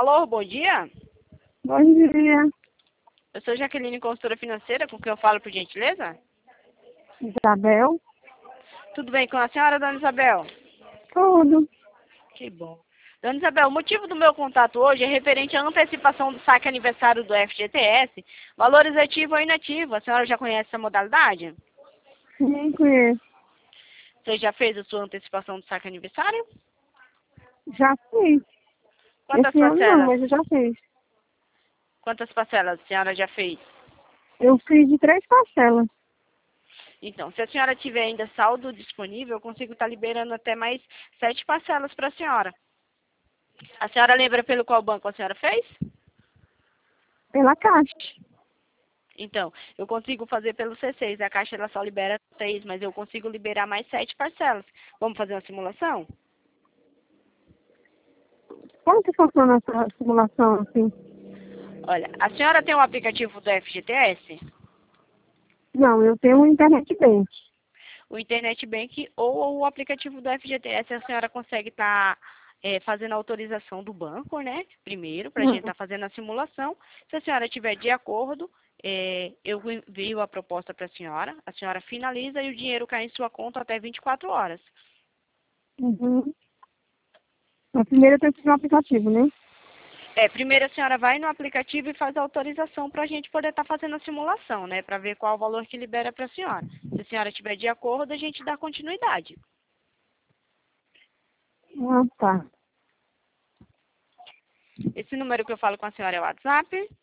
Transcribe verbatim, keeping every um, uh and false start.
Alô, bom dia. Bom dia, Eu sou Jaqueline, consultora financeira, com quem eu falo, por gentileza? Isabel. Tudo bem com a senhora, dona Isabel? Tudo. Que bom. Dona Isabel, o motivo do meu contato hoje é referente à antecipação do saque aniversário do F G T S, valores ativo ou inativo. A senhora já conhece essa modalidade? Sim, conheço. Você já fez a sua antecipação do saque aniversário? Já fiz. Quantas Esse ano não, parcelas? mas eu já fiz. Quantas parcelas a senhora já fez? Eu fiz de três parcelas. Então, se a senhora tiver ainda saldo disponível, eu consigo estar liberando até mais sete parcelas para a senhora. A senhora lembra pelo qual banco a senhora fez? Pela Caixa. Então, eu consigo fazer pelo C seis. A Caixa ela só libera três, mas eu consigo liberar mais sete parcelas. Vamos fazer uma simulação? Como que funciona essa simulação assim? Olha, a senhora tem um aplicativo do F G T S, Não, eu tenho um internet bank. o Internet Bank ou o aplicativo do F G T S, a senhora consegue estar é, fazendo a autorização do banco, né? Primeiro, para a gente Hum. estar fazendo a simulação. Se a senhora estiver de acordo, é, eu envio a proposta para a senhora, a senhora finaliza e o dinheiro cai em sua conta até vinte e quatro horas. Uhum. Mas primeiro eu tenho que ir no aplicativo, né? É, primeiro a senhora vai no aplicativo e faz a autorização para a gente poder estar fazendo a simulação, né? Para ver qual o valor que libera para a senhora. Se a senhora estiver de acordo, a gente dá continuidade. Ah, tá. Esse número que eu falo com a senhora é o WhatsApp?